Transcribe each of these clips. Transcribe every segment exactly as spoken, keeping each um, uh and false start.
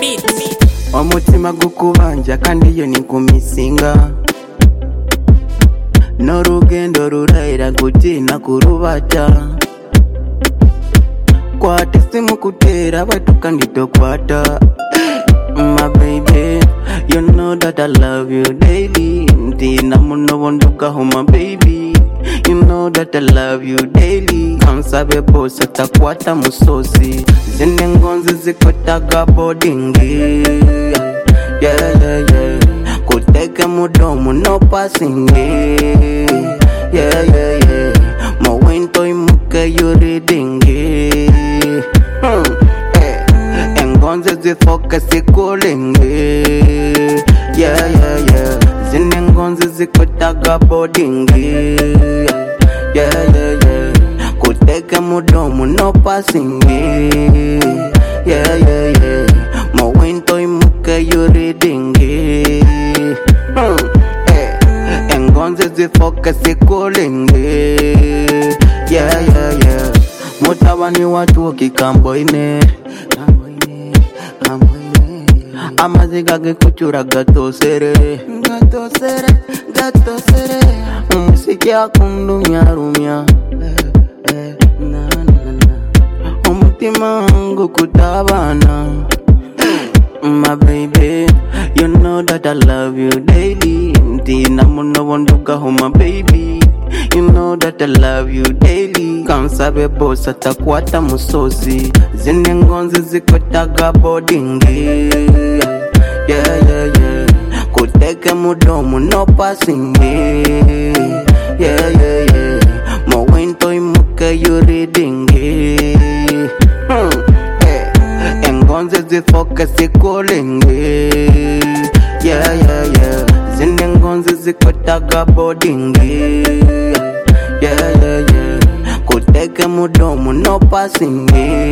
beat. Omutima gukubanja kandi yo nikumisinga Norugendo ruraira kutina kurubata Kwate simu kutera batu kandi tokwata My baby, you know that I love you daily Ntina muno wonduka ho my baby You know that I love you daily Kansabe bosa takwata musosi Zine ngonzi zikotaga bodingi Yeah, yeah, yeah Kuteke mudomu no passing Yeah, yeah, yeah Mawento imuke yuridingi Hmm, eh Engonzi zifoke sikulingi Yeah, yeah, yeah Zine ngonzi zikotaga bodingi Yeah, yeah, yeah Kuteke mudomu no passing Yeah, yeah, yeah Mawento imuke yuridingi Hmm, eh Engonzi zifoke sikulingi Yeah, yeah, yeah Mutabani watu wakikamboine Kamboine, kamboine Amaziga gekuchura gatosere Gatosere, gatosere Umusiki akundunya rumya eh, eh, na, na, na. Umutima wangu kutabana My baby, you know that I love you daily Ntina muno wonduka ho my baby You know that I love you daily Kansabe bosa takwata musosi Zine ngonzi zikotaga bodingi Yeah, yeah, yeah Kuteke mudomu no passing Yeah, yeah, yeah Mawento imuke yuridingi Hmm, eh Engonzi zifoke sikulingi Yeah, yeah, yeah Zine ngonzi zikotaga bodingi Yeah, yeah, yeah Kuteke mudomu no passing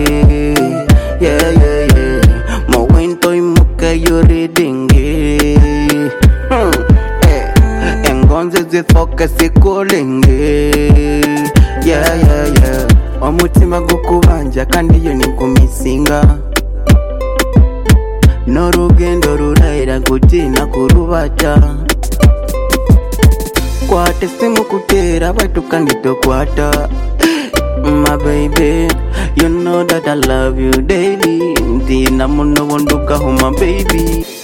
Yeah, yeah, yeah Mawento imuke yuridingi Hmm, eh Engonzi zifoke sikulingi Yeah, yeah, yeah Omutima gukubanja kandi yo nikumisinga Norugendo ruraira kutina kurubata Kwate simu kutera batu kandi tokwata My baby, you know that I love you daily Ntina muno wonduka ho my baby